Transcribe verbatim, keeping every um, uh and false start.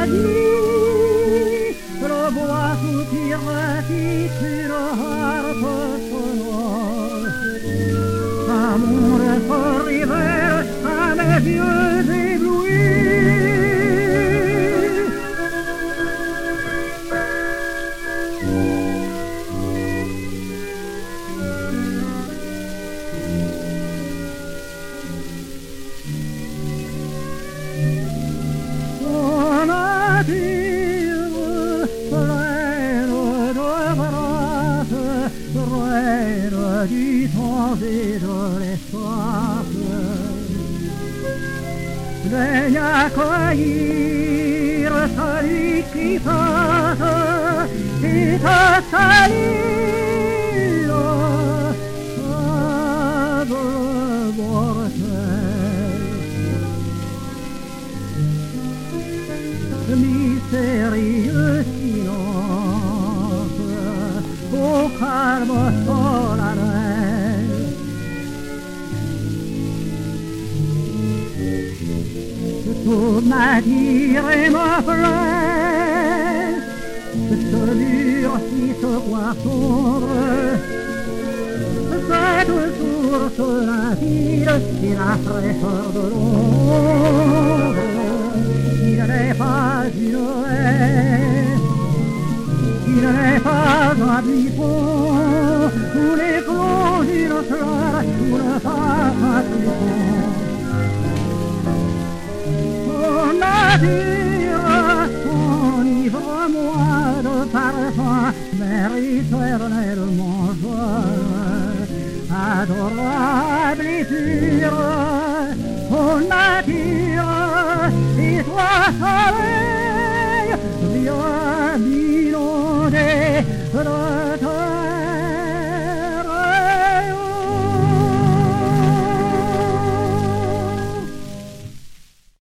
nuit, le bois soupire sur harpe sonore. Amour se révèle à mes yeux éblouis. Reine du temps et de l'espace, daigne accueillir celui qui passe et te salue, sable mortel. Mystérieux silence au calme solennel, toute m'attire et me plaît, ce mur qui se voit sombre, cette source limpide et la fraîcheur de l'ombre. Il n'est pas une haie, il n'est pas un buisson, où les cloches d'une fleur, où le parfum du fond. On attire, enivre-moi de parfum, mais éternellement joie, adorable.